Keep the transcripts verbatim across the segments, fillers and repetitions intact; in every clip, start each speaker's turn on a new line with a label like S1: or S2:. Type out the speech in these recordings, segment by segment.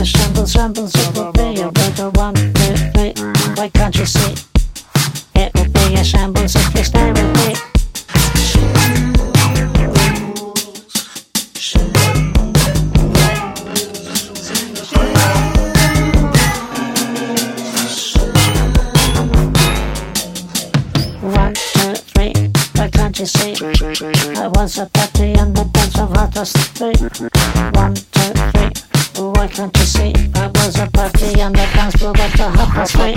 S1: the shambles, shambles, it will be a better one, two, three. Why can't you see? It will be a shambles if you stay with me. One, two, three. Why can't you see? I was a party on the dance of hottest three. One, two, three. Why can't you see? I was a party on the dance floor at the hottest three.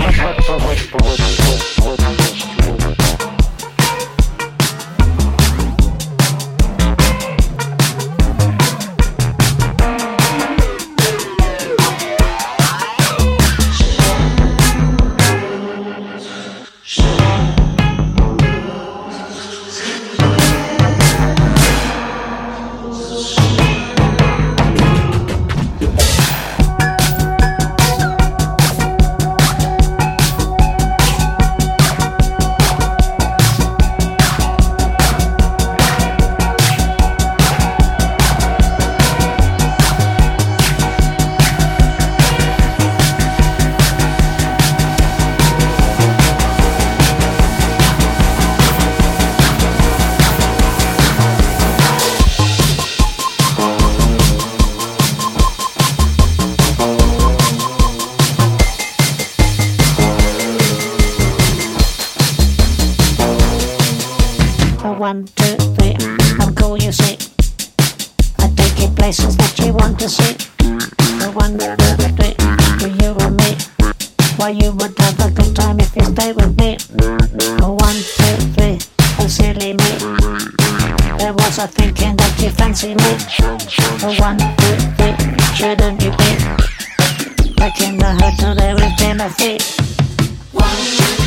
S1: One, two, three, I'm cool, you see. I take you places that you want to see. The one, two, three, for you and me. Why you would have a good time if you stay with me. The one, two, three, and silly me. There was a thinking that you fancy me. The one, two, three, shouldn't you be? Back in the hotel there with Timothy. One, two,